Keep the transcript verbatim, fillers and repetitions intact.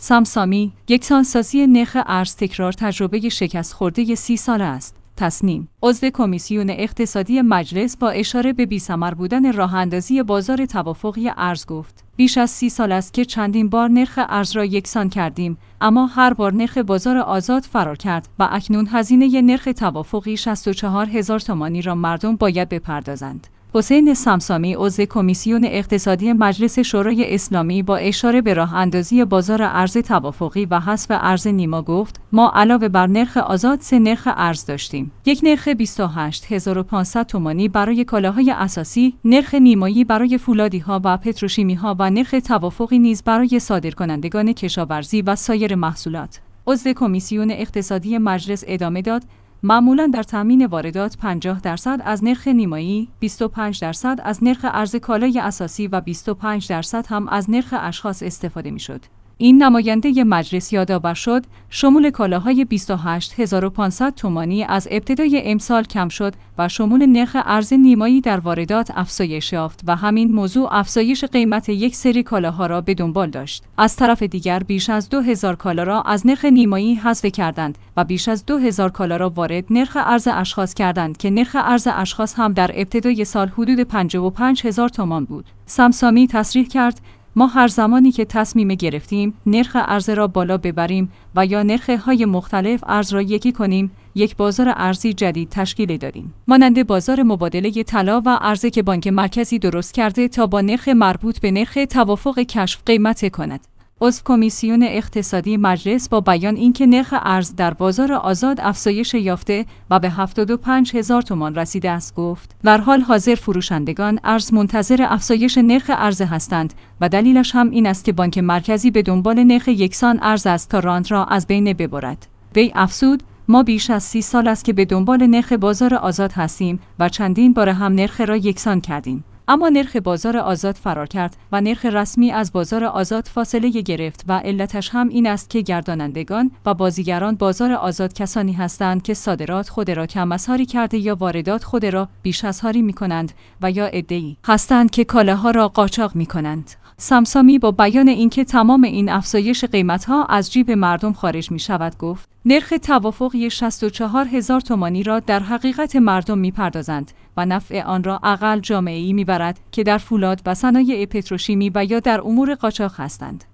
سامسامی، یکسانسازی نرخ ارز تکرار تجربه شکست خورده سی ساله است. تصنیم عضو کمیسیون اقتصادی مجلس با اشاره به بی‌ثمر بودن راه‌اندازی بازار توافقی ارز گفت: بیش از سی سال است که چندین بار نرخ ارز را یکسان کردیم، اما هر بار نرخ بازار آزاد فرار کرد و اکنون هزینه نرخ توافقی شصت و چهار هزار تومانی را مردم باید بپردازند. حسین سامسامی، عضو کمیسیون اقتصادی مجلس شورای اسلامی با اشاره به راه اندازی بازار ارز توافقی و حذف ارز نیما گفت: ما علاوه بر نرخ آزاد سه نرخ ارز داشتیم. یک نرخ بیست و هشت هزار و پانصد تومانی برای کالاهای اساسی، نرخ نیمایی برای فولادی‌ها و پتروشیمی‌ها و نرخ توافقی نیز برای صادرکنندگان کشاورزی و سایر محصولات. عضو کمیسیون اقتصادی مجلس ادامه داد: معمولاً در تامین واردات پنجاه درصد از نرخ نیمایی، بیست و پنج درصد از نرخ ارز کالای اساسی و بیست و پنج درصد هم از نرخ اشخاص استفاده می‌شد. این نماینده مجلس یادآور شد شمول کالاهای بیست و هشت هزار و پانصد تومانی از ابتدای امسال کم شد و شمول نرخ ارز نیمایی در واردات افزایش یافت و همین موضوع افزایش قیمت یک سری کالاها را به دنبال داشت. از طرف دیگر بیش از دو هزار کالا را از نرخ نیمایی حذف کردند و بیش از دو هزار کالا را وارد نرخ ارز اشخاص کردند که نرخ ارز اشخاص هم در ابتدای سال حدود پنجاه و پنج هزار تومان بود. سامسامی تصریح کرد: ما هر زمانی که تصمیم گرفتیم نرخ ارز را بالا ببریم و یا نرخ‌های مختلف ارز را یکی کنیم، یک بازار ارزی جدید تشکیل دادیم، مانند بازار مبادله طلا و ارزی که بانک مرکزی درست کرده تا با نرخ مربوط به نرخ توافق کشف قیمت کند. عضو کمیسیون اقتصادی مجلس با بیان اینکه نرخ ارز در بازار آزاد افزایش یافته و به هفتاد و پنج هزار تومان رسیده است گفت: در حال حاضر فروشندگان ارز منتظر افزایش نرخ ارز هستند و دلیلش هم این است که بانک مرکزی به دنبال نرخ یکسان ارز است تا راند را از بین ببرد. وی افزود: ما بیش از سی سال است که به دنبال نرخ بازار آزاد هستیم و چندین بار هم نرخ را یکسان کردیم. اما نرخ بازار آزاد فرار کرد و نرخ رسمی از بازار آزاد فاصله گرفت و علتش هم این است که گردانندگان و بازیگران بازار آزاد کسانی هستند که صادرات خود را کم از حاری کرده یا واردات خود را بیش از حاری می‌کنند و یا عده‌ای هستند که کالاها را قاچاق می‌کنند. سامسامی با بیان اینکه تمام این افزایش قیمت‌ها از جیب مردم خارج می‌شود گفت: نرخ توافقی شصت و چهار هزار تومانی را در حقیقت مردم می‌پردازند و نفع آن را اقل جامعه‌ای می‌برد که در فولاد و صنایع پتروشیمی و یا در امور قاچاق هستند.